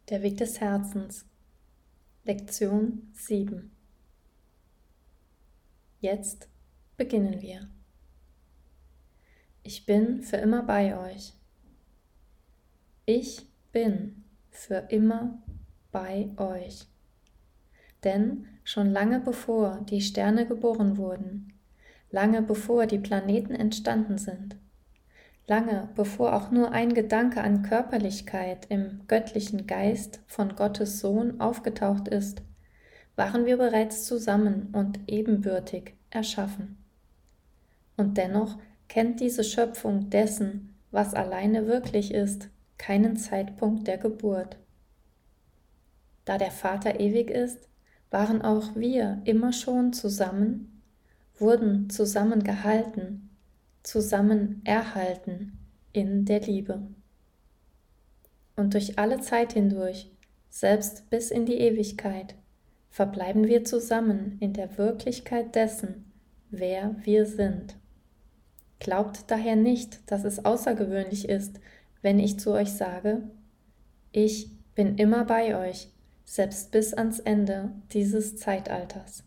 Der Weg des Herzens. Lektion 7. Jetzt beginnen wir. Ich bin für immer bei euch. Ich bin für immer bei euch. Denn schon lange bevor die Sterne geboren wurden, lange bevor die Planeten entstanden sind, lange bevor auch nur ein Gedanke an Körperlichkeit im göttlichen Geist von Gottes Sohn aufgetaucht ist, waren wir bereits zusammen und ebenbürtig erschaffen. Und dennoch kennt diese Schöpfung dessen, was alleine wirklich ist, keinen Zeitpunkt der Geburt. Da der Vater ewig ist, waren auch wir immer schon zusammen, wurden zusammen gehalten, zusammen erhalten in der Liebe. Und durch alle Zeit hindurch, selbst bis in die Ewigkeit, verbleiben wir zusammen in der Wirklichkeit dessen, wer wir sind. Glaubt daher nicht, dass es außergewöhnlich ist, wenn ich zu euch sage, ich bin immer bei euch, selbst bis ans Ende dieses Zeitalters.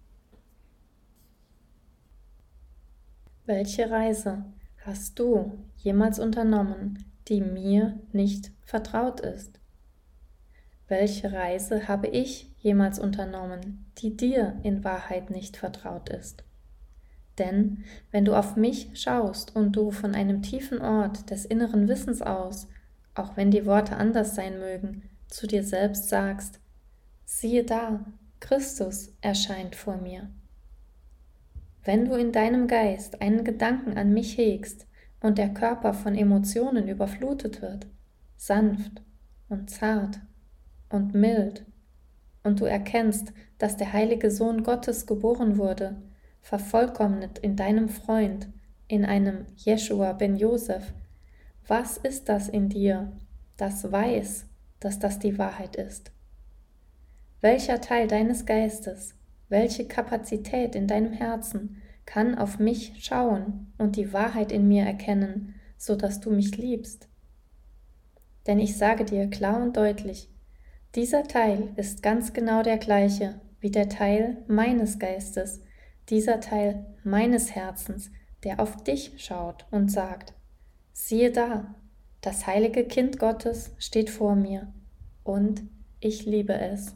Welche Reise hast du jemals unternommen, die mir nicht vertraut ist? Welche Reise habe ich jemals unternommen, die dir in Wahrheit nicht vertraut ist? Denn wenn du auf mich schaust und du von einem tiefen Ort des inneren Wissens aus, auch wenn die Worte anders sein mögen, zu dir selbst sagst, siehe da, Christus erscheint vor mir. Wenn du in deinem Geist einen Gedanken an mich hegst und der Körper von Emotionen überflutet wird, sanft und zart und mild, und du erkennst, dass der heilige Sohn Gottes geboren wurde, vervollkommnet in deinem Freund, in einem Jeschua ben Josef, was ist das in dir, das weiß, dass das die Wahrheit ist? Welcher Teil deines Geistes, welche Kapazität in deinem Herzen kann auf mich schauen und die Wahrheit in mir erkennen, so dass du mich liebst? Denn ich sage dir klar und deutlich, dieser Teil ist ganz genau der gleiche wie der Teil meines Geistes, dieser Teil meines Herzens, der auf dich schaut und sagt, siehe da, das heilige Kind Gottes steht vor mir und ich liebe es.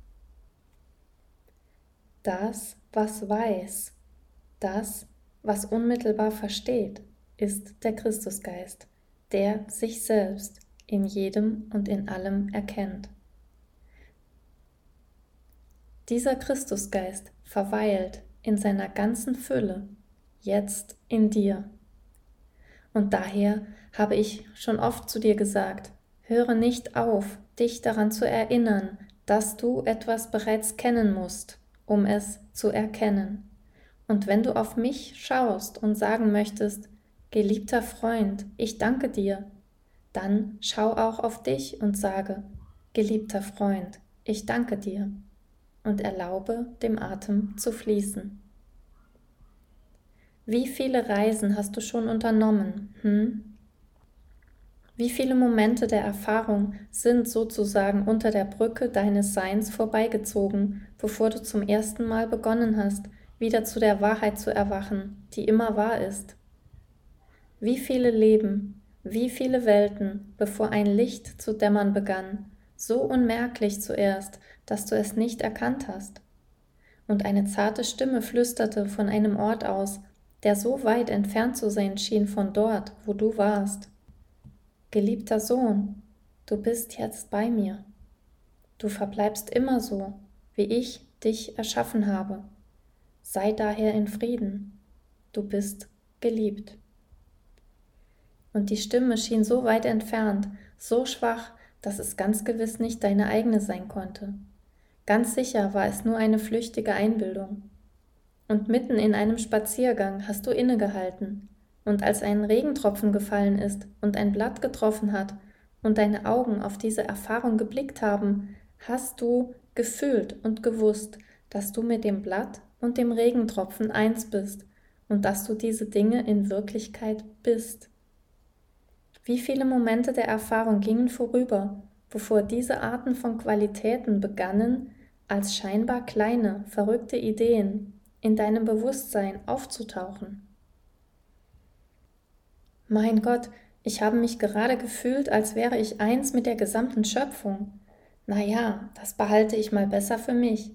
Das, was weiß, das, was unmittelbar versteht, ist der Christusgeist, der sich selbst in jedem und in allem erkennt. Dieser Christusgeist verweilt in seiner ganzen Fülle jetzt in dir. Und daher habe ich schon oft zu dir gesagt, höre nicht auf, dich daran zu erinnern, dass du etwas bereits kennen musst, um es zu erkennen. Und wenn du auf mich schaust und sagen möchtest, geliebter Freund, ich danke dir, dann schau auch auf dich und sage, geliebter Freund, ich danke dir, und erlaube dem Atem zu fließen. Wie viele Reisen hast du schon unternommen? Wie viele Momente der Erfahrung sind sozusagen unter der Brücke deines Seins vorbeigezogen, bevor du zum ersten Mal begonnen hast, wieder zu der Wahrheit zu erwachen, die immer wahr ist? Wie viele Leben, wie viele Welten, bevor ein Licht zu dämmern begann, so unmerklich zuerst, dass du es nicht erkannt hast? Und eine zarte Stimme flüsterte von einem Ort aus, der so weit entfernt zu sein schien von dort, wo du warst. Geliebter Sohn, du bist jetzt bei mir. Du verbleibst immer so, wie ich dich erschaffen habe. Sei daher in Frieden. Du bist geliebt. Und die Stimme schien so weit entfernt, so schwach, dass es ganz gewiss nicht deine eigene sein konnte. Ganz sicher war es nur eine flüchtige Einbildung. Und mitten in einem Spaziergang hast du innegehalten, und als ein Regentropfen gefallen ist und ein Blatt getroffen hat und deine Augen auf diese Erfahrung geblickt haben, hast du gefühlt und gewusst, dass du mit dem Blatt und dem Regentropfen eins bist und dass du diese Dinge in Wirklichkeit bist. Wie viele Momente der Erfahrung gingen vorüber bevor diese Arten von Qualitäten begannen, als scheinbar kleine, verrückte Ideen in deinem Bewusstsein aufzutauchen. Mein Gott, ich habe mich gerade gefühlt, als wäre ich eins mit der gesamten Schöpfung. Naja, das behalte ich mal besser für mich.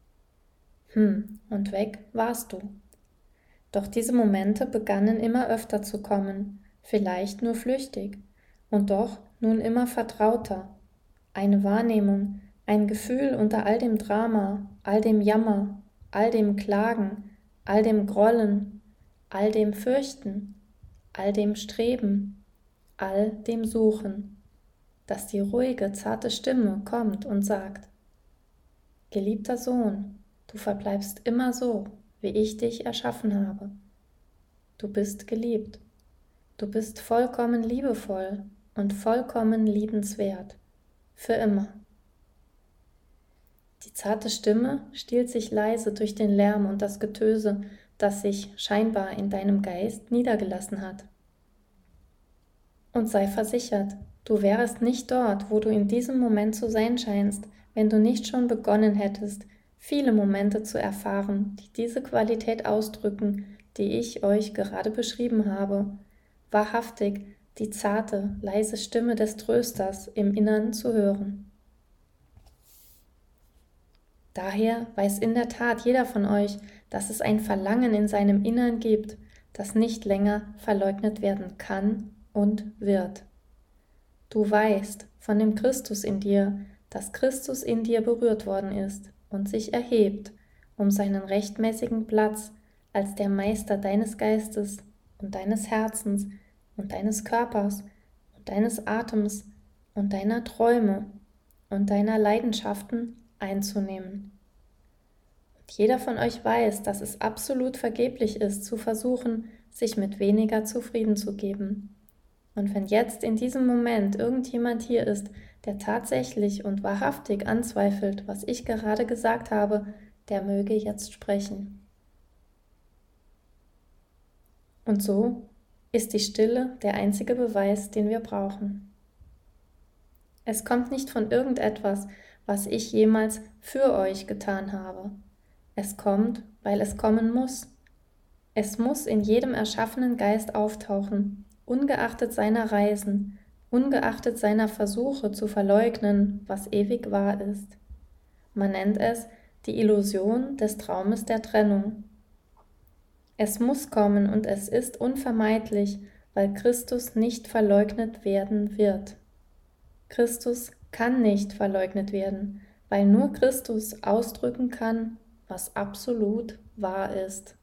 Und weg warst du. Doch diese Momente begannen immer öfter zu kommen, vielleicht nur flüchtig, und doch nun immer vertrauter. Eine Wahrnehmung, ein Gefühl unter all dem Drama, all dem Jammer, all dem Klagen, all dem Grollen, all dem Fürchten, all dem Streben, all dem Suchen, dass die ruhige, zarte Stimme kommt und sagt: Geliebter Sohn, du verbleibst immer so, wie ich dich erschaffen habe. Du bist geliebt. Du bist vollkommen liebevoll und vollkommen liebenswert. Für immer. Die zarte Stimme stiehlt sich leise durch den Lärm und das Getöse, das sich scheinbar in deinem Geist niedergelassen hat. Und sei versichert, du wärest nicht dort, wo du in diesem Moment zu sein scheinst, wenn du nicht schon begonnen hättest, viele Momente zu erfahren, die diese Qualität ausdrücken, die ich euch gerade beschrieben habe, wahrhaftig die zarte, leise Stimme des Trösters im Innern zu hören. Daher weiß in der Tat jeder von euch, dass es ein Verlangen in seinem Innern gibt, das nicht länger verleugnet werden kann und wird. Du weißt von dem Christus in dir, dass Christus in dir berührt worden ist und sich erhebt, um seinen rechtmäßigen Platz als der Meister deines Geistes und deines Herzens und deines Körpers und deines Atems und deiner Träume und deiner Leidenschaften einzunehmen. Und jeder von euch weiß, dass es absolut vergeblich ist, zu versuchen, sich mit weniger zufrieden zu geben. Und wenn jetzt in diesem Moment irgendjemand hier ist, der tatsächlich und wahrhaftig anzweifelt, was ich gerade gesagt habe, der möge jetzt sprechen. Und so ist die Stille der einzige Beweis, den wir brauchen. Es kommt nicht von irgendetwas, was ich jemals für euch getan habe. Es kommt, weil es kommen muss. Es muss in jedem erschaffenen Geist auftauchen, ungeachtet seiner Reisen, ungeachtet seiner Versuche zu verleugnen, was ewig wahr ist. Man nennt es die Illusion des Traumes der Trennung. Es muss kommen und es ist unvermeidlich, weil Christus nicht verleugnet werden wird. Christus kann nicht verleugnet werden, weil nur Christus ausdrücken kann, was absolut wahr ist.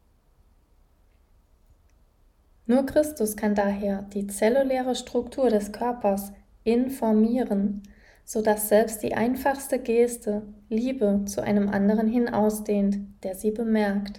Nur Christus kann daher die zelluläre Struktur des Körpers informieren, sodass selbst die einfachste Geste Liebe zu einem anderen hin ausdehnt, der sie bemerkt.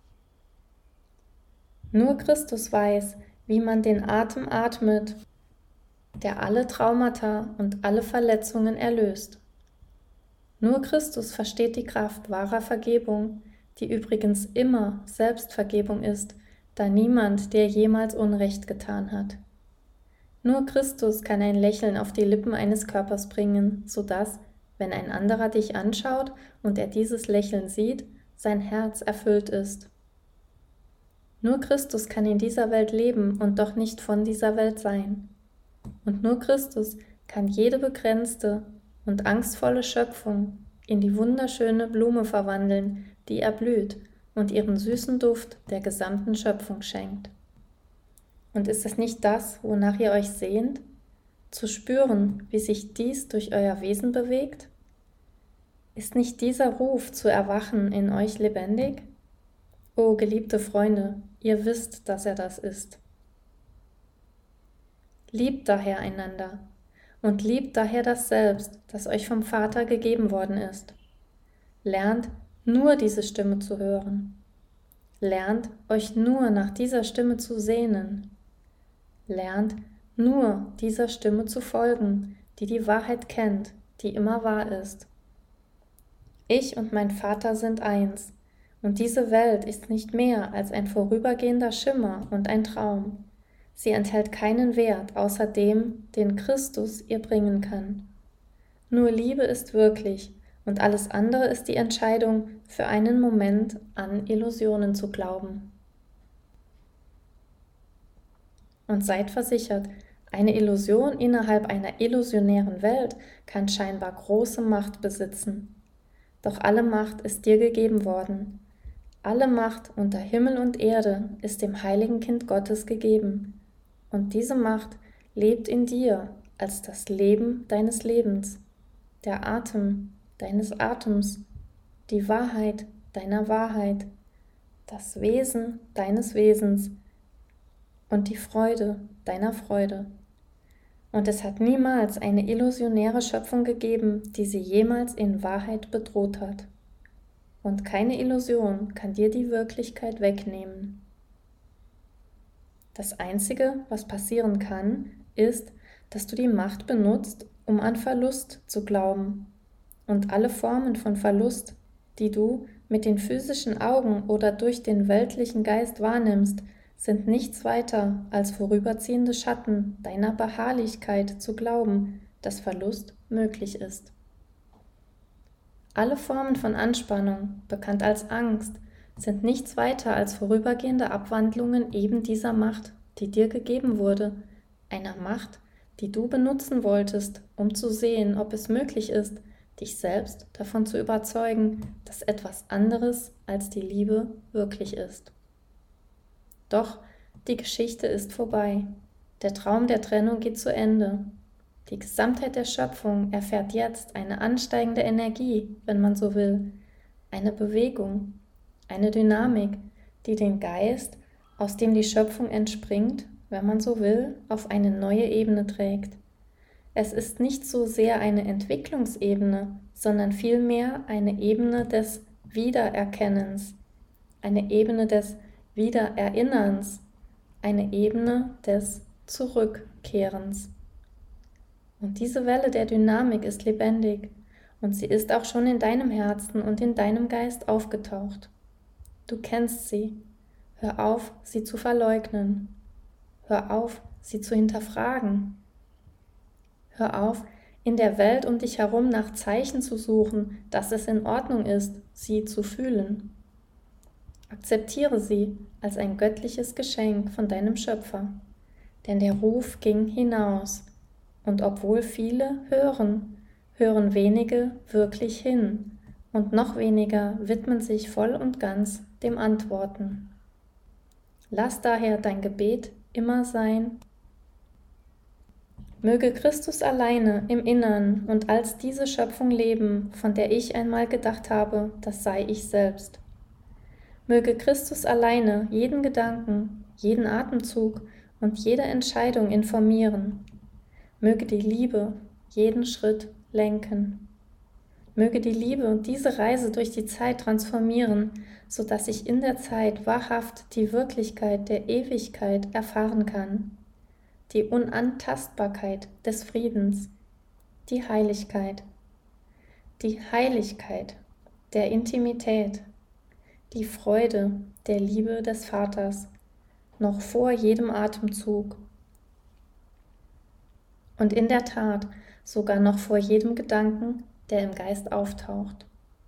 Nur Christus weiß, wie man den Atem atmet, der alle Traumata und alle Verletzungen erlöst. Nur Christus versteht die Kraft wahrer Vergebung, die übrigens immer Selbstvergebung ist, da niemand dir jemals Unrecht getan hat. Nur Christus kann ein Lächeln auf die Lippen eines Körpers bringen, sodass, wenn ein anderer dich anschaut und er dieses Lächeln sieht, sein Herz erfüllt ist. Nur Christus kann in dieser Welt leben und doch nicht von dieser Welt sein. Und nur Christus kann jede begrenzte und angstvolle Schöpfung in die wunderschöne Blume verwandeln, die erblüht und ihren süßen Duft der gesamten Schöpfung schenkt. Und ist es nicht das, wonach ihr euch sehnt? Zu spüren, wie sich dies durch euer Wesen bewegt? Ist nicht dieser Ruf zu erwachen in euch lebendig? O geliebte Freunde, ihr wisst, dass er das ist. Liebt daher einander und liebt daher das Selbst, das euch vom Vater gegeben worden ist. Lernt nur diese Stimme zu hören. Lernt euch nur nach dieser Stimme zu sehnen. Lernt nur dieser Stimme zu folgen, die die Wahrheit kennt, die immer wahr ist. Ich und mein Vater sind eins, und diese Welt ist nicht mehr als ein vorübergehender Schimmer und ein Traum. Sie enthält keinen Wert außer dem, den Christus ihr bringen kann. Nur Liebe ist wirklich und alles andere ist die Entscheidung, für einen Moment an Illusionen zu glauben. Und seid versichert, eine Illusion innerhalb einer illusionären Welt kann scheinbar große Macht besitzen. Doch alle Macht ist dir gegeben worden. Alle Macht unter Himmel und Erde ist dem heiligen Kind Gottes gegeben. Und diese Macht lebt in dir als das Leben deines Lebens, der Atem deines Atems, die Wahrheit deiner Wahrheit, das Wesen deines Wesens und die Freude deiner Freude. Und es hat niemals eine illusionäre Schöpfung gegeben, die sie jemals in Wahrheit bedroht hat. Und keine Illusion kann dir die Wirklichkeit wegnehmen. Das Einzige, was passieren kann, ist, dass du die Macht benutzt, um an Verlust zu glauben. Und alle Formen von Verlust, die du mit den physischen Augen oder durch den weltlichen Geist wahrnimmst, sind nichts weiter als vorüberziehende Schatten deiner Beharrlichkeit zu glauben, dass Verlust möglich ist. Alle Formen von Anspannung, bekannt als Angst, sind nichts weiter als vorübergehende Abwandlungen eben dieser Macht, die dir gegeben wurde, einer Macht, die du benutzen wolltest, um zu sehen, ob es möglich ist, dich selbst davon zu überzeugen, dass etwas anderes als die Liebe wirklich ist. Doch die Geschichte ist vorbei. Der Traum der Trennung geht zu Ende. Die Gesamtheit der Schöpfung erfährt jetzt eine ansteigende Energie, wenn man so will, eine Bewegung, eine Dynamik, die den Geist, aus dem die Schöpfung entspringt, wenn man so will, auf eine neue Ebene trägt. Es ist nicht so sehr eine Entwicklungsebene, sondern vielmehr eine Ebene des Wiedererkennens, eine Ebene des Wiedererinnerns, eine Ebene des Zurückkehrens. Und diese Welle der Dynamik ist lebendig und sie ist auch schon in deinem Herzen und in deinem Geist aufgetaucht. Du kennst sie. Hör auf, sie zu verleugnen. Hör auf, sie zu hinterfragen. Hör auf, in der Welt um dich herum nach Zeichen zu suchen, dass es in Ordnung ist, sie zu fühlen. Akzeptiere sie als ein göttliches Geschenk von deinem Schöpfer, denn der Ruf ging hinaus, und obwohl viele hören, hören wenige wirklich hin, und noch weniger widmen sich voll und ganz dem Antworten. Lass daher dein Gebet immer sein: Möge Christus alleine im Innern und als diese Schöpfung leben, von der ich einmal gedacht habe, das sei ich selbst. Möge Christus alleine jeden Gedanken, jeden Atemzug und jede Entscheidung informieren. Möge die Liebe jeden Schritt lenken. Möge die Liebe diese Reise durch die Zeit transformieren, sodass ich in der Zeit wahrhaft die Wirklichkeit der Ewigkeit erfahren kann. Die Unantastbarkeit des Friedens, die Heiligkeit der Intimität, die Freude der Liebe des Vaters, noch vor jedem Atemzug und in der Tat sogar noch vor jedem Gedanken, der im Geist auftaucht.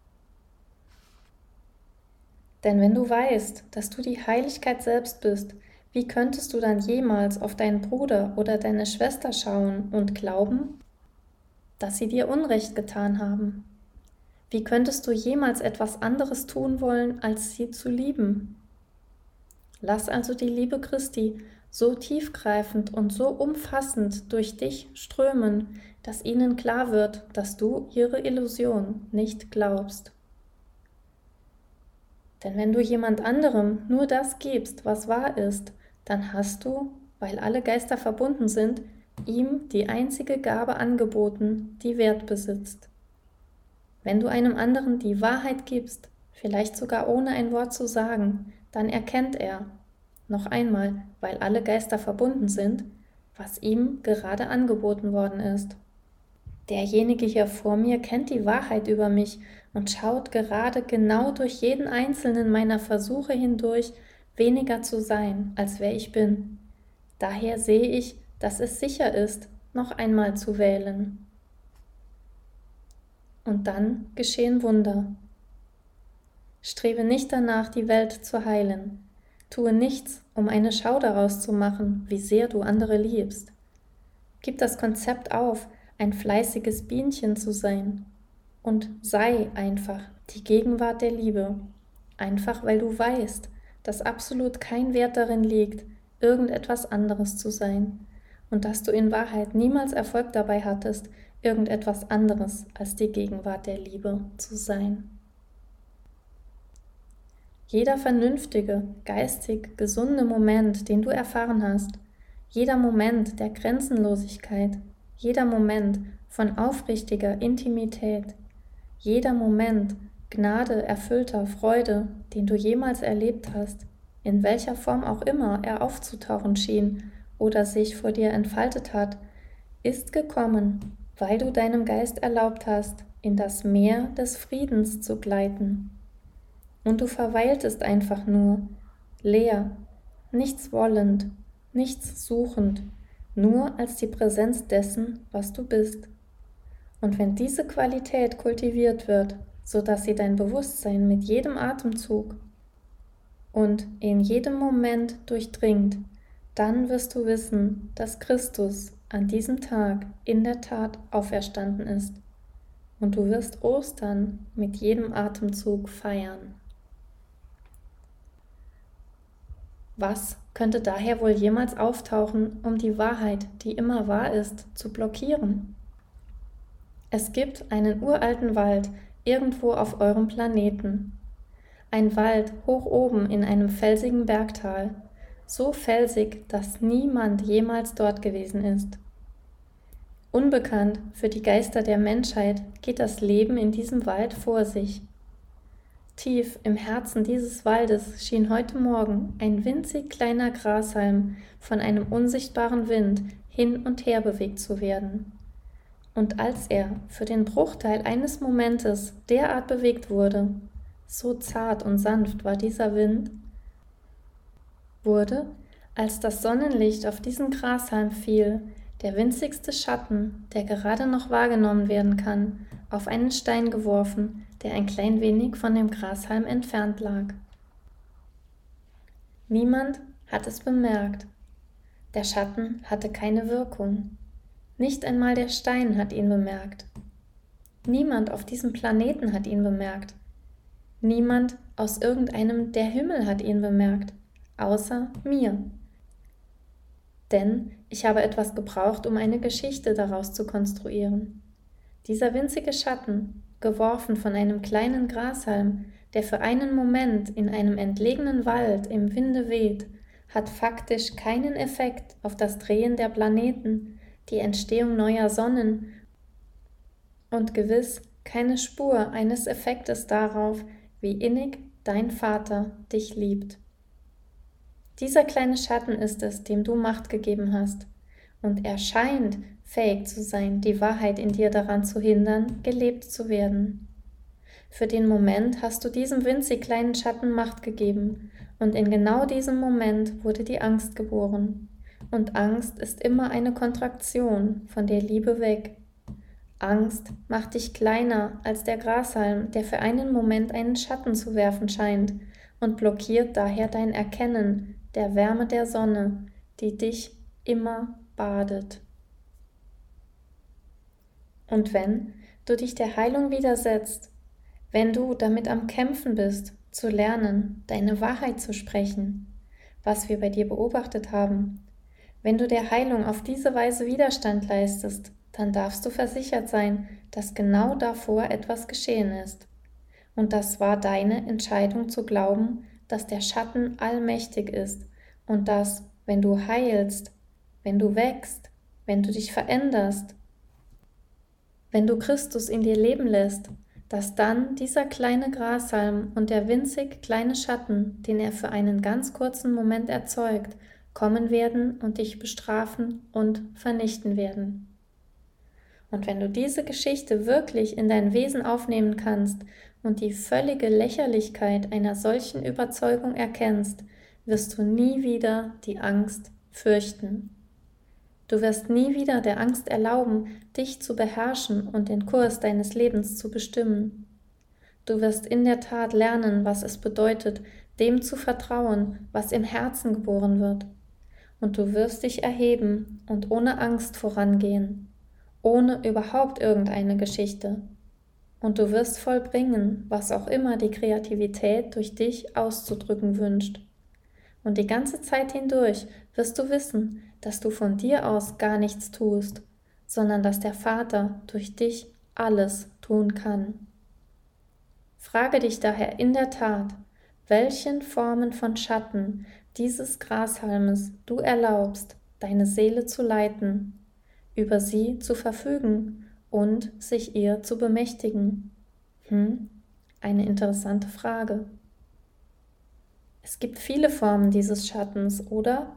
Denn wenn du weißt, dass du die Heiligkeit selbst bist, wie könntest du dann jemals auf deinen Bruder oder deine Schwester schauen und glauben, dass sie dir Unrecht getan haben? Wie könntest du jemals etwas anderes tun wollen, als sie zu lieben? Lass also die Liebe Christi so tiefgreifend und so umfassend durch dich strömen, dass ihnen klar wird, dass du ihre Illusion nicht glaubst. Denn wenn du jemand anderem nur das gibst, was wahr ist, dann hast du, weil alle Geister verbunden sind, ihm die einzige Gabe angeboten, die Wert besitzt. Wenn du einem anderen die Wahrheit gibst, vielleicht sogar ohne ein Wort zu sagen, dann erkennt er, noch einmal, weil alle Geister verbunden sind, was ihm gerade angeboten worden ist. Derjenige hier vor mir kennt die Wahrheit über mich und schaut gerade genau durch jeden einzelnen meiner Versuche hindurch, weniger zu sein, als wer ich bin. Daher sehe ich, dass es sicher ist, noch einmal zu wählen. und dann geschehen Wunder. Strebe nicht danach, die Welt zu heilen. Tue nichts, um eine Schau daraus zu machen, wie sehr du andere liebst. Gib das Konzept auf, ein fleißiges Bienchen zu sein. Und sei einfach die Gegenwart der Liebe. Einfach weil du weißt, dass absolut kein Wert darin liegt, irgendetwas anderes zu sein. Und dass du in Wahrheit niemals Erfolg dabei hattest, irgendetwas anderes als die Gegenwart der Liebe zu sein. Jeder vernünftige, geistig gesunde Moment, den du erfahren hast, jeder Moment der Grenzenlosigkeit, jeder Moment von aufrichtiger Intimität, jeder Moment Gnade erfüllter Freude, den du jemals erlebt hast, in welcher Form auch immer er aufzutauchen schien oder sich vor dir entfaltet hat, ist gekommen, weil du deinem Geist erlaubt hast, in das Meer des Friedens zu gleiten. Und du verweiltest einfach nur, leer, nichts wollend, nichts suchend, nur als die Präsenz dessen, was du bist. Und wenn diese Qualität kultiviert wird, so dass sie dein Bewusstsein mit jedem Atemzug und in jedem Moment durchdringt, dann wirst du wissen, dass Christus an diesem Tag in der Tat auferstanden ist. Und du wirst Ostern mit jedem Atemzug feiern. Was könnte daher wohl jemals auftauchen, um die Wahrheit, die immer wahr ist, zu blockieren? Es gibt einen uralten Wald irgendwo auf eurem Planeten. Ein Wald hoch oben in einem felsigen Bergtal, so felsig, dass niemand jemals dort gewesen ist. Unbekannt für die Geister der Menschheit geht das Leben in diesem Wald vor sich. Tief im Herzen dieses Waldes schien heute Morgen ein winzig kleiner Grashalm von einem unsichtbaren Wind hin und her bewegt zu werden. Und als er für den Bruchteil eines Momentes derart bewegt wurde, so zart und sanft war dieser Wind, wurde, als das Sonnenlicht auf diesen Grashalm fiel, der winzigste Schatten, der gerade noch wahrgenommen werden kann, auf einen Stein geworfen, der ein klein wenig von dem Grashalm entfernt lag. Niemand hat es bemerkt. Der Schatten hatte keine Wirkung. Nicht einmal der Stein hat ihn bemerkt. Niemand auf diesem Planeten hat ihn bemerkt. Niemand aus irgendeinem der Himmel hat ihn bemerkt, außer mir. Denn ich habe etwas gebraucht, um eine Geschichte daraus zu konstruieren. Dieser winzige Schatten, geworfen von einem kleinen Grashalm, der für einen Moment in einem entlegenen Wald im Winde weht, hat faktisch keinen Effekt auf das Drehen der Planeten, die Entstehung neuer Sonnen und gewiss keine Spur eines Effektes darauf, wie innig dein Vater dich liebt. Dieser kleine Schatten ist es, dem du Macht gegeben hast, und er scheint fähig zu sein, die Wahrheit in dir daran zu hindern, gelebt zu werden. Für den Moment hast du diesem winzig kleinen Schatten Macht gegeben, und in genau diesem Moment wurde die Angst geboren. Und Angst ist immer eine Kontraktion von der Liebe weg. Angst macht dich kleiner als der Grashalm, der für einen Moment einen Schatten zu werfen scheint, und blockiert daher dein Erkennen der Wärme der Sonne, die dich immer badet. Und wenn du dich der Heilung widersetzt, wenn du damit am Kämpfen bist, zu lernen, deine Wahrheit zu sprechen, was wir bei dir beobachtet haben, wenn du der Heilung auf diese Weise Widerstand leistest, dann darfst du versichert sein, dass genau davor etwas geschehen ist. Und das war deine Entscheidung zu glauben, dass der Schatten allmächtig ist und dass, wenn du heilst, wenn du wächst, wenn du dich veränderst, wenn du Christus in dir leben lässt, dass dann dieser kleine Grashalm und der winzig kleine Schatten, den er für einen ganz kurzen Moment erzeugt, kommen werden und dich bestrafen und vernichten werden. Und wenn du diese Geschichte wirklich in dein Wesen aufnehmen kannst und die völlige Lächerlichkeit einer solchen Überzeugung erkennst, wirst du nie wieder die Angst fürchten. Du wirst nie wieder der Angst erlauben, dich zu beherrschen und den Kurs deines Lebens zu bestimmen. Du wirst in der Tat lernen, was es bedeutet, dem zu vertrauen, was im Herzen geboren wird. Und du wirst dich erheben und ohne Angst vorangehen, ohne überhaupt irgendeine Geschichte. Und du wirst vollbringen, was auch immer die Kreativität durch dich auszudrücken wünscht. Und die ganze Zeit hindurch wirst du wissen, dass du von dir aus gar nichts tust, sondern dass der Vater durch dich alles tun kann. Frage dich daher in der Tat, welchen Formen von Schatten dieses Grashalmes du erlaubst, deine Seele zu leiten, über sie zu verfügen und sich ihr zu bemächtigen. Eine interessante Frage. Es gibt viele Formen dieses Schattens, oder?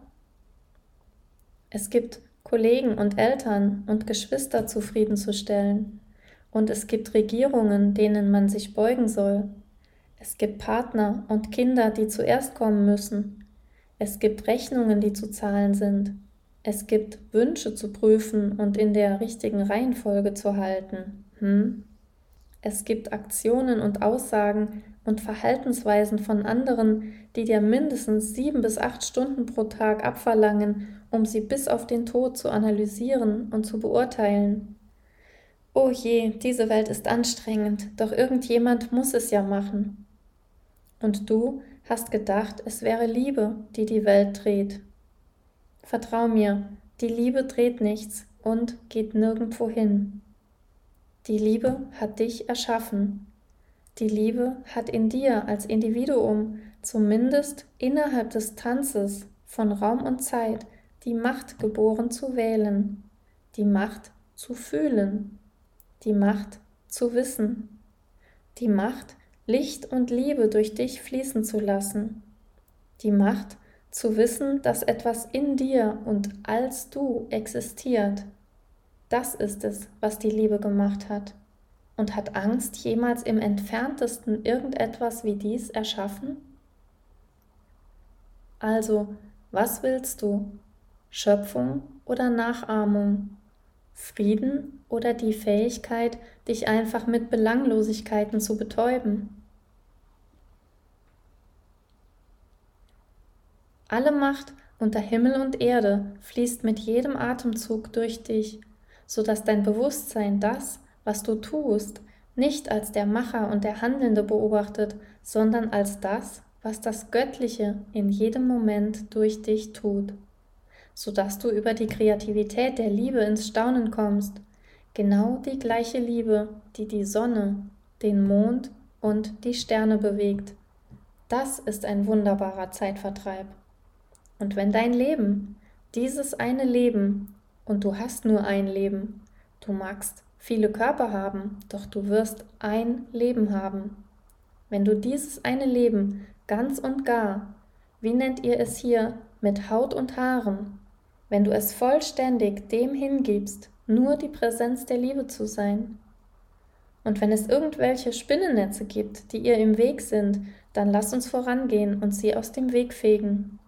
Es gibt Kollegen und Eltern und Geschwister zufriedenzustellen. Und es gibt Regierungen, denen man sich beugen soll. Es gibt Partner und Kinder, die zuerst kommen müssen. Es gibt Rechnungen, die zu zahlen sind. Es gibt Wünsche zu prüfen und in der richtigen Reihenfolge zu halten. Es gibt Aktionen und Aussagen und Verhaltensweisen von anderen, die dir mindestens 7 bis 8 Stunden pro Tag abverlangen, um sie bis auf den Tod zu analysieren und zu beurteilen. Oh je, diese Welt ist anstrengend, doch irgendjemand muss es ja machen. Und du hast gedacht, es wäre Liebe, die die Welt dreht. Vertrau mir, die Liebe dreht nichts und geht nirgendwo hin. Die Liebe hat dich erschaffen. Die Liebe hat in dir als Individuum, zumindest innerhalb des Tanzes von Raum und Zeit, die Macht geboren zu wählen, die Macht zu fühlen, die Macht zu wissen, die Macht, Licht und Liebe durch dich fließen zu lassen, die Macht zu wissen, dass etwas in dir und als du existiert. Das ist es, was die Liebe gemacht hat. Und hat Angst jemals im Entferntesten irgendetwas wie dies erschaffen? Also, was willst du? Schöpfung oder Nachahmung? Frieden oder die Fähigkeit, dich einfach mit Belanglosigkeiten zu betäuben? Alle Macht unter Himmel und Erde fließt mit jedem Atemzug durch dich, sodass dein Bewusstsein das, was du tust, nicht als der Macher und der Handelnde beobachtet, sondern als das, was das Göttliche in jedem Moment durch dich tut, sodass du über die Kreativität der Liebe ins Staunen kommst, genau die gleiche Liebe, die die Sonne, den Mond und die Sterne bewegt. Das ist ein wunderbarer Zeitvertreib. Und wenn dein Leben, dieses eine Leben, und du hast nur ein Leben, du magst viele Körper haben, doch du wirst ein Leben haben. Wenn du dieses eine Leben ganz und gar, wie nennt ihr es hier, mit Haut und Haaren, wenn du es vollständig dem hingibst, nur die Präsenz der Liebe zu sein. Und wenn es irgendwelche Spinnennetze gibt, die ihr im Weg sind, dann lass uns vorangehen und sie aus dem Weg fegen.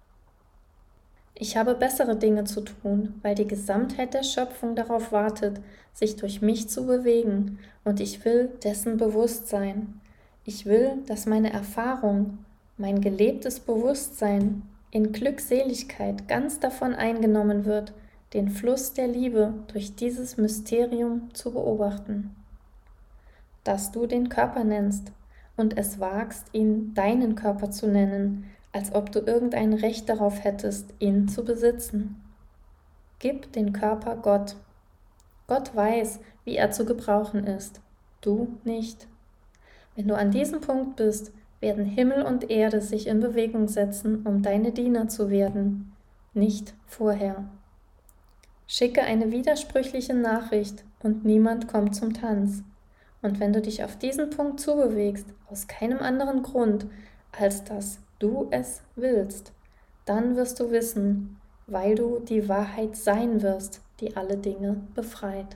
Ich habe bessere Dinge zu tun, weil die Gesamtheit der Schöpfung darauf wartet, sich durch mich zu bewegen, und ich will dessen bewusst sein. Ich will, dass meine Erfahrung, mein gelebtes Bewusstsein in Glückseligkeit ganz davon eingenommen wird, den Fluss der Liebe durch dieses Mysterium zu beobachten. Dass du den Körper nennst und es wagst, ihn deinen Körper zu nennen, als ob du irgendein Recht darauf hättest, ihn zu besitzen. Gib den Körper Gott. Gott weiß, wie er zu gebrauchen ist, du nicht. Wenn du an diesem Punkt bist, werden Himmel und Erde sich in Bewegung setzen, um deine Diener zu werden, nicht vorher. Schicke eine widersprüchliche Nachricht und niemand kommt zum Tanz. Und wenn du dich auf diesen Punkt zubewegst, aus keinem anderen Grund, als dass du es willst, dann wirst du wissen, weil du die Wahrheit sein wirst, die alle Dinge befreit.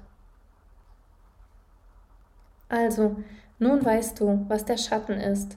Also, nun weißt du, was der Schatten ist.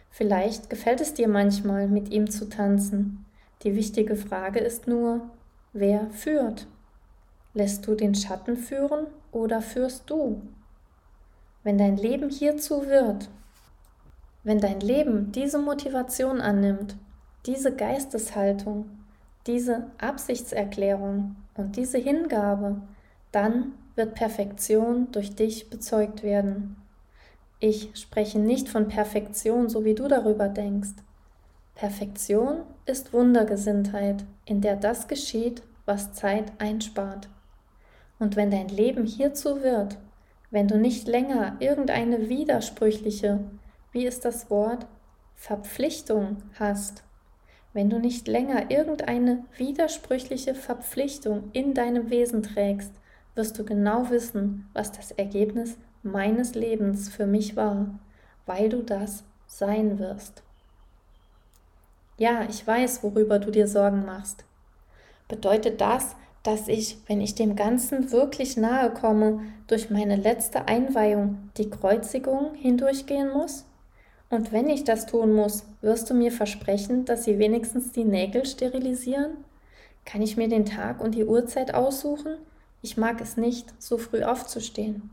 Vielleicht gefällt es dir manchmal, mit ihm zu tanzen. Die wichtige Frage ist nur, wer führt? Lässt du den Schatten führen oder führst du? Wenn dein Leben hierzu wird, wenn dein Leben diese Motivation annimmt, diese Geisteshaltung, diese Absichtserklärung und diese Hingabe, dann wird Perfektion durch dich bezeugt werden. Ich spreche nicht von Perfektion, so wie du darüber denkst. Perfektion ist Wundergesinntheit, in der das geschieht, was Zeit einspart. Und wenn dein Leben hierzu wird, wenn du nicht länger irgendeine widersprüchliche, wie ist das Wort, Verpflichtung hast, wenn du nicht länger irgendeine widersprüchliche Verpflichtung in deinem Wesen trägst, wirst du genau wissen, was das Ergebnis meines Lebens für mich war, weil du das sein wirst. Ja, ich weiß, worüber du dir Sorgen machst. Bedeutet das, dass ich, wenn ich dem Ganzen wirklich nahe komme, durch meine letzte Einweihung die Kreuzigung hindurchgehen muss? Und wenn ich das tun muss, wirst du mir versprechen, dass sie wenigstens die Nägel sterilisieren? Kann ich mir den Tag und die Uhrzeit aussuchen? Ich mag es nicht, so früh aufzustehen.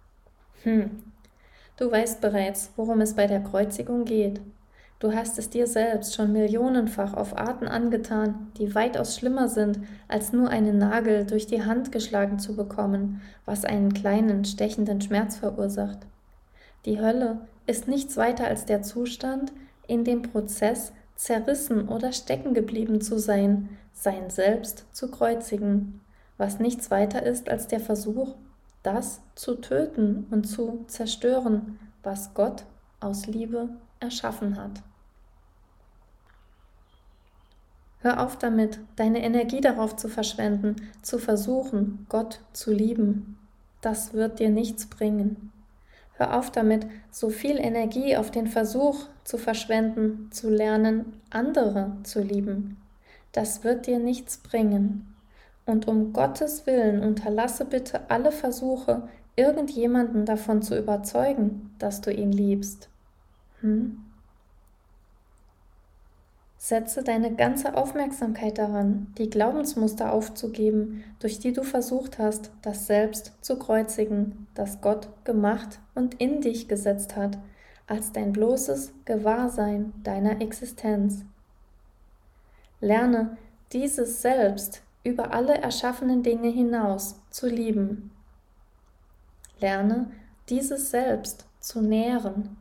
Du weißt bereits, worum es bei der Kreuzigung geht. Du hast es dir selbst schon millionenfach auf Arten angetan, die weitaus schlimmer sind, als nur einen Nagel durch die Hand geschlagen zu bekommen, was einen kleinen, stechenden Schmerz verursacht. Die Hölle ist nichts weiter als der Zustand, in dem Prozess zerrissen oder stecken geblieben zu sein, sein Selbst zu kreuzigen, was nichts weiter ist als der Versuch, das zu töten und zu zerstören, was Gott aus Liebe erschaffen hat. Hör auf damit, deine Energie darauf zu verschwenden, zu versuchen, Gott zu lieben. Das wird dir nichts bringen. Hör auf damit, so viel Energie auf den Versuch zu verschwenden, zu lernen, andere zu lieben. Das wird dir nichts bringen. Und um Gottes Willen unterlasse bitte alle Versuche, irgendjemanden davon zu überzeugen, dass du ihn liebst. Setze deine ganze Aufmerksamkeit daran, die Glaubensmuster aufzugeben, durch die du versucht hast, das Selbst zu kreuzigen, das Gott gemacht und in dich gesetzt hat, als dein bloßes Gewahrsein deiner Existenz. Lerne, dieses Selbst über alle erschaffenen Dinge hinaus zu lieben. Lerne, dieses Selbst zu nähren.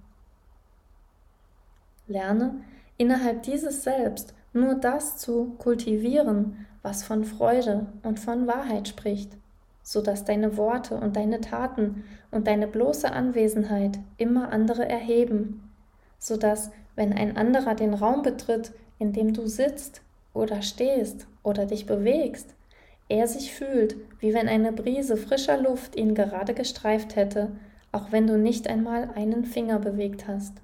Lerne, innerhalb dieses Selbst nur das zu kultivieren, was von Freude und von Wahrheit spricht, so dass deine Worte und deine Taten und deine bloße Anwesenheit immer andere erheben, so dass, wenn ein anderer den Raum betritt, in dem du sitzt oder stehst oder dich bewegst, er sich fühlt, wie wenn eine Brise frischer Luft ihn gerade gestreift hätte, auch wenn du nicht einmal einen Finger bewegt hast.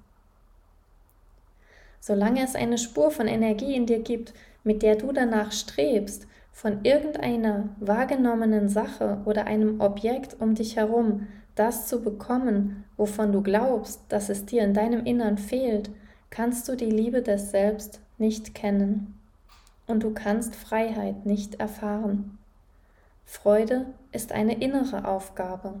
Solange es eine Spur von Energie in dir gibt, mit der du danach strebst, von irgendeiner wahrgenommenen Sache oder einem Objekt um dich herum das zu bekommen, wovon du glaubst, dass es dir in deinem Innern fehlt, kannst du die Liebe des Selbst nicht kennen. Und du kannst Freiheit nicht erfahren. Freude ist eine innere Aufgabe.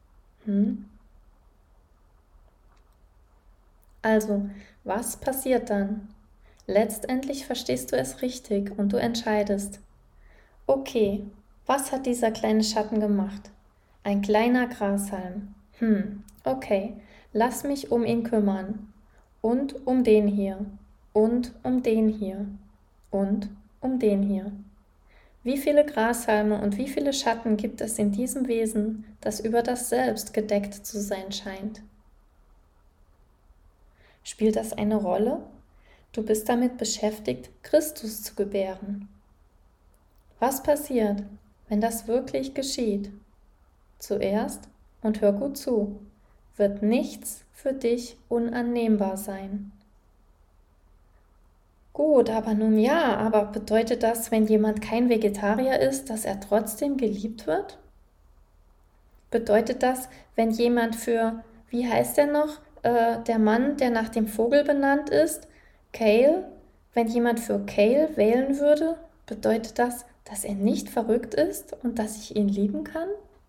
Also, was passiert dann? Letztendlich verstehst du es richtig und du entscheidest, okay, was hat dieser kleine Schatten gemacht? Ein kleiner Grashalm. Okay, lass mich um ihn kümmern. Und um den hier. Und um den hier. Und um den hier. Wie viele Grashalme und wie viele Schatten gibt es in diesem Wesen, das über das Selbst gedeckt zu sein scheint? Spielt das eine Rolle? Du bist damit beschäftigt, Christus zu gebären. Was passiert, wenn das wirklich geschieht? Zuerst, und hör gut zu, wird nichts für dich unannehmbar sein. Gut, aber nun ja, aber bedeutet das, wenn jemand kein Vegetarier ist, dass er trotzdem geliebt wird? Bedeutet das, wenn jemand für, wie heißt der noch, der Mann, der nach dem Vogel benannt ist, Kale, wenn jemand für Kale wählen würde, bedeutet das, dass er nicht verrückt ist und dass ich ihn lieben kann?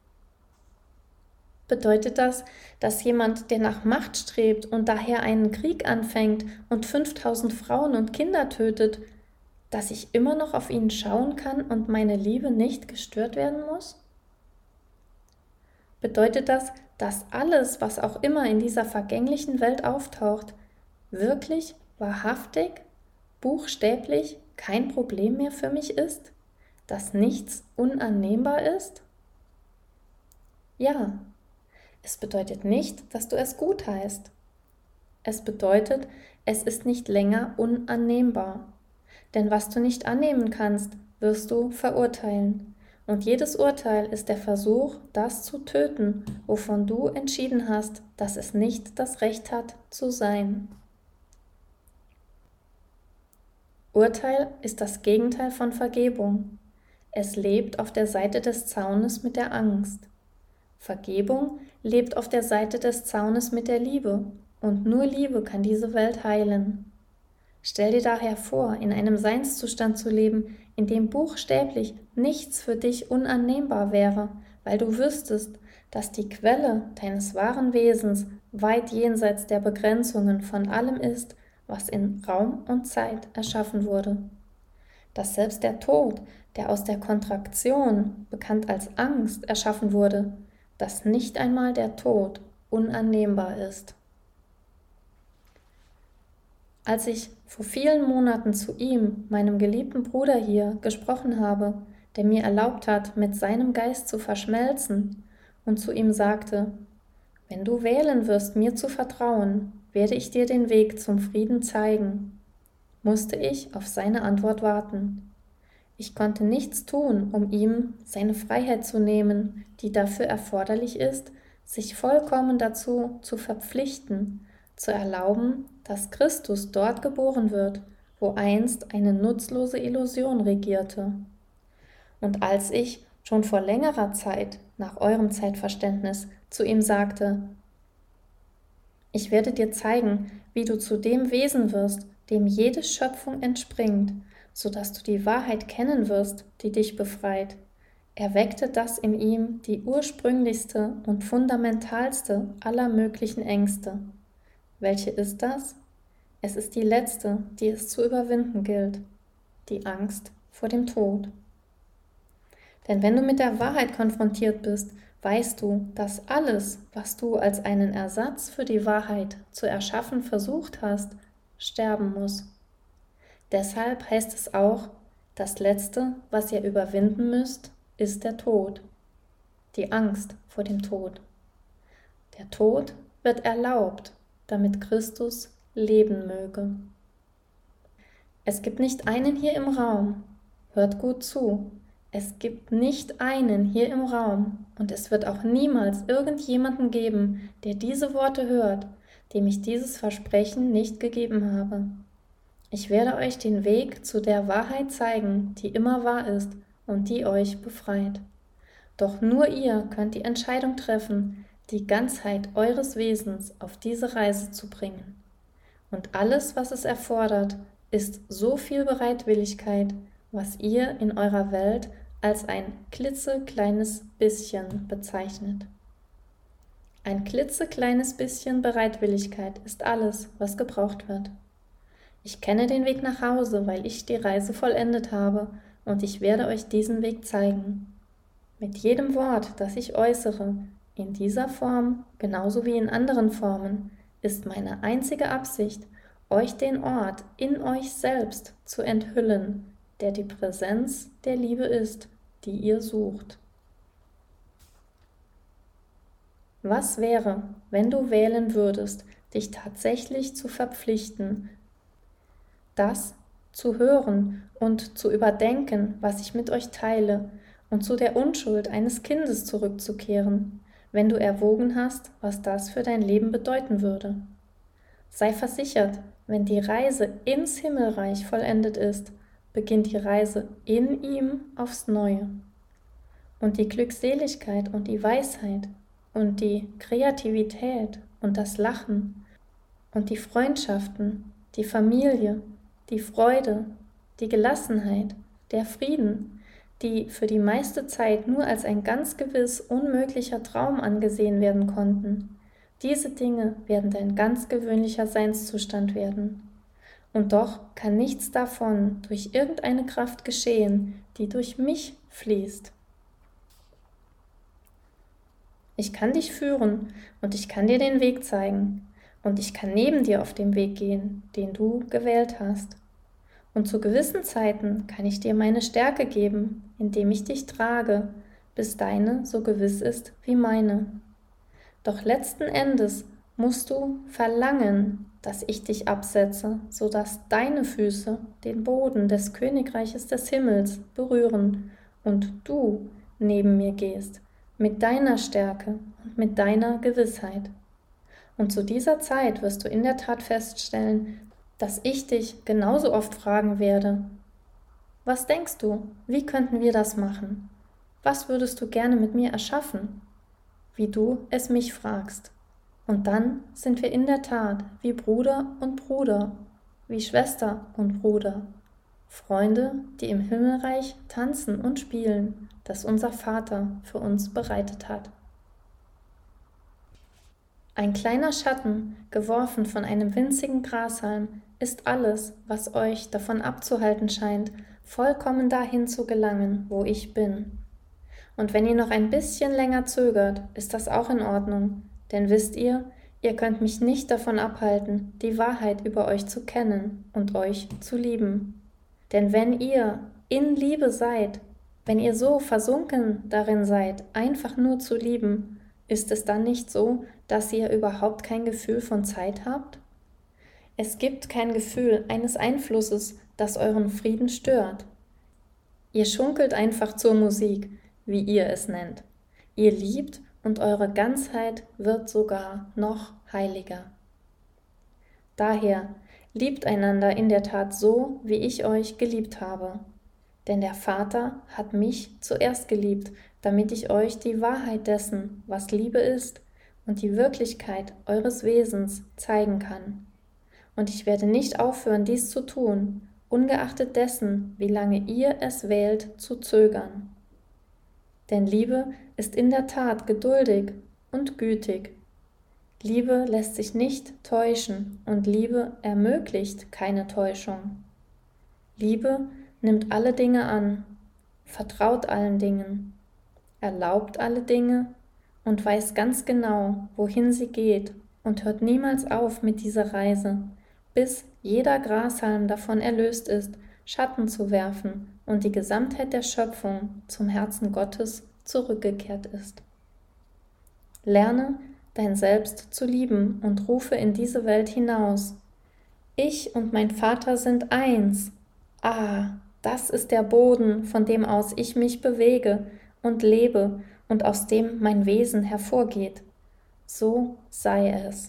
Bedeutet das, dass jemand, der nach Macht strebt und daher einen Krieg anfängt und 5000 Frauen und Kinder tötet, dass ich immer noch auf ihn schauen kann und meine Liebe nicht gestört werden muss? Bedeutet das, dass alles, was auch immer in dieser vergänglichen Welt auftaucht, wirklich, wahrhaftig, buchstäblich kein Problem mehr für mich ist? Dass nichts unannehmbar ist? Ja, es bedeutet nicht, dass du es gut heißt. Es bedeutet, es ist nicht länger unannehmbar. Denn was du nicht annehmen kannst, wirst du verurteilen. Und jedes Urteil ist der Versuch, das zu töten, wovon du entschieden hast, dass es nicht das Recht hat zu sein. Urteil ist das Gegenteil von Vergebung. Es lebt auf der Seite des Zaunes mit der Angst. Vergebung lebt auf der Seite des Zaunes mit der Liebe, und nur Liebe kann diese Welt heilen. Stell dir daher vor, in einem Seinszustand zu leben, in dem buchstäblich nichts für dich unannehmbar wäre, weil du wüsstest, dass die Quelle deines wahren Wesens weit jenseits der Begrenzungen von allem ist, was in Raum und Zeit erschaffen wurde. Dass selbst der Tod, der aus der Kontraktion, bekannt als Angst, erschaffen wurde, dass nicht einmal der Tod unannehmbar ist. Als ich vor vielen Monaten zu ihm, meinem geliebten Bruder hier, gesprochen habe, der mir erlaubt hat, mit seinem Geist zu verschmelzen, und zu ihm sagte, wenn du wählen wirst, mir zu vertrauen, werde ich dir den Weg zum Frieden zeigen, musste ich auf seine Antwort warten. Ich konnte nichts tun, um ihm seine Freiheit zu nehmen, die dafür erforderlich ist, sich vollkommen dazu zu verpflichten, zu erlauben, dass Christus dort geboren wird, wo einst eine nutzlose Illusion regierte. Und als ich schon vor längerer Zeit, nach eurem Zeitverständnis, zu ihm sagte, ich werde dir zeigen, wie du zu dem Wesen wirst, dem jede Schöpfung entspringt, so dass du die Wahrheit kennen wirst, die dich befreit, erweckte das in ihm die ursprünglichste und fundamentalste aller möglichen Ängste. Welche ist das? Es ist die letzte, die es zu überwinden gilt, die Angst vor dem Tod. Denn wenn du mit der Wahrheit konfrontiert bist, weißt du, dass alles, was du als einen Ersatz für die Wahrheit zu erschaffen versucht hast, sterben muss. Deshalb heißt es auch, das Letzte, was ihr überwinden müsst, ist der Tod, die Angst vor dem Tod. Der Tod wird erlaubt, damit Christus leben möge. Es gibt nicht einen hier im Raum, hört gut zu, es gibt nicht einen hier im Raum und es wird auch niemals irgendjemanden geben, der diese Worte hört, dem ich dieses Versprechen nicht gegeben habe. Ich werde euch den Weg zu der Wahrheit zeigen, die immer wahr ist und die euch befreit. Doch nur ihr könnt die Entscheidung treffen, die Ganzheit eures Wesens auf diese Reise zu bringen. Und alles, was es erfordert, ist so viel Bereitwilligkeit, was ihr in eurer Welt als ein klitzekleines bisschen bezeichnet. Ein klitzekleines bisschen Bereitwilligkeit ist alles, was gebraucht wird. Ich kenne den Weg nach Hause, weil ich die Reise vollendet habe, und ich werde euch diesen Weg zeigen. Mit jedem Wort, das ich äußere, in dieser Form, genauso wie in anderen Formen, ist meine einzige Absicht, euch den Ort in euch selbst zu enthüllen, der die Präsenz der Liebe ist, die ihr sucht. Was wäre, wenn du wählen würdest, dich tatsächlich zu verpflichten, das zu hören und zu überdenken, was ich mit euch teile, und zu der Unschuld eines Kindes zurückzukehren, wenn du erwogen hast, was das für dein Leben bedeuten würde? Sei versichert, wenn die Reise ins Himmelreich vollendet ist, beginnt die Reise in ihm aufs Neue. Und die Glückseligkeit und die Weisheit und die Kreativität und das Lachen und die Freundschaften, die Familie, die Freude, die Gelassenheit, der Frieden, die für die meiste Zeit nur als ein ganz gewiss unmöglicher Traum angesehen werden konnten, diese Dinge werden dein ganz gewöhnlicher Seinszustand werden. Und doch kann nichts davon durch irgendeine Kraft geschehen, die durch mich fließt. Ich kann dich führen und ich kann dir den Weg zeigen und ich kann neben dir auf dem Weg gehen, den du gewählt hast. Und zu gewissen Zeiten kann ich dir meine Stärke geben, indem ich dich trage, bis deine so gewiss ist wie meine. Doch letzten Endes musst du verlangen, dass ich dich absetze, sodass deine Füße den Boden des Königreiches des Himmels berühren und du neben mir gehst, mit deiner Stärke und mit deiner Gewissheit. Und zu dieser Zeit wirst du in der Tat feststellen, dass ich dich genauso oft fragen werde: Was denkst du, wie könnten wir das machen? Was würdest du gerne mit mir erschaffen? Wie du es mich fragst. Und dann sind wir in der Tat wie Bruder und Bruder, wie Schwester und Bruder, Freunde, die im Himmelreich tanzen und spielen, das unser Vater für uns bereitet hat. Ein kleiner Schatten, geworfen von einem winzigen Grashalm, ist alles, was euch davon abzuhalten scheint, vollkommen dahin zu gelangen, wo ich bin. Und wenn ihr noch ein bisschen länger zögert, ist das auch in Ordnung, denn wisst ihr, ihr könnt mich nicht davon abhalten, die Wahrheit über euch zu kennen und euch zu lieben. Denn wenn ihr in Liebe seid, wenn ihr so versunken darin seid, einfach nur zu lieben, ist es dann nicht so, dass ihr überhaupt kein Gefühl von Zeit habt? Es gibt kein Gefühl eines Einflusses, das euren Frieden stört. Ihr schunkelt einfach zur Musik, wie ihr es nennt. Ihr liebt und eure Ganzheit wird sogar noch heiliger. Daher liebt einander in der Tat so, wie ich euch geliebt habe. Denn der Vater hat mich zuerst geliebt, damit ich euch die Wahrheit dessen, was Liebe ist, und die Wirklichkeit eures Wesens zeigen kann. Und ich werde nicht aufhören, dies zu tun, ungeachtet dessen, wie lange ihr es wählt, zu zögern. Denn Liebe ist in der Tat geduldig und gütig. Liebe lässt sich nicht täuschen und Liebe ermöglicht keine Täuschung. Liebe nimmt alle Dinge an, vertraut allen Dingen, erlaubt alle Dinge und weiß ganz genau, wohin sie geht und hört niemals auf mit dieser Reise, bis jeder Grashalm davon erlöst ist, Schatten zu werfen und die Gesamtheit der Schöpfung zum Herzen Gottes zurückgekehrt ist. Lerne, dein Selbst zu lieben und rufe in diese Welt hinaus: Ich und mein Vater sind eins. Ah, das ist der Boden, von dem aus ich mich bewege und lebe und aus dem mein Wesen hervorgeht. So sei es.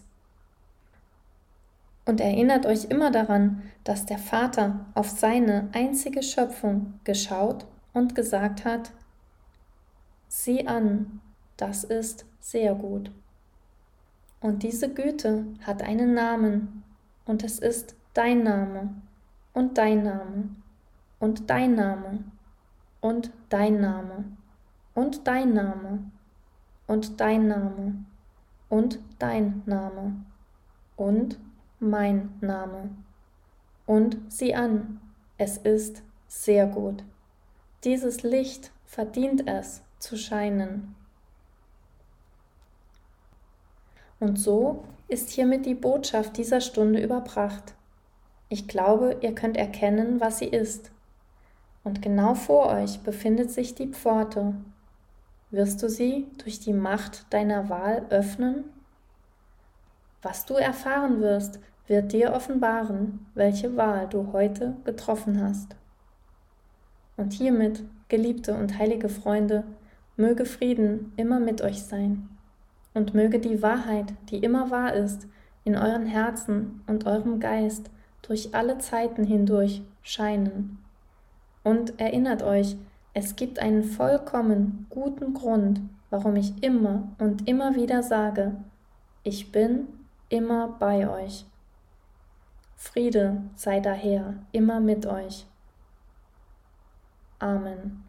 Und erinnert euch immer daran, dass der Vater auf seine einzige Schöpfung geschaut und gesagt hat: Sieh an, das ist sehr gut. Und diese Güte hat einen Namen, und es ist dein Name und dein Name und dein Name und dein Name und dein Name und dein Name und dein Name und mein Name. Und sieh an, es ist sehr gut. Dieses Licht verdient es zu scheinen. Und so ist hiermit die Botschaft dieser Stunde überbracht. Ich glaube, ihr könnt erkennen, was sie ist. Und genau vor euch befindet sich die Pforte. Wirst du sie durch die Macht deiner Wahl öffnen? Was du erfahren wirst, wird dir offenbaren, welche Wahl du heute getroffen hast. Und hiermit, geliebte und heilige Freunde, möge Frieden immer mit euch sein. Und möge die Wahrheit, die immer wahr ist, in euren Herzen und eurem Geist durch alle Zeiten hindurch scheinen. Und erinnert euch, es gibt einen vollkommen guten Grund, warum ich immer und immer wieder sage: Ich bin immer bei euch. Friede sei daher immer mit euch. Amen.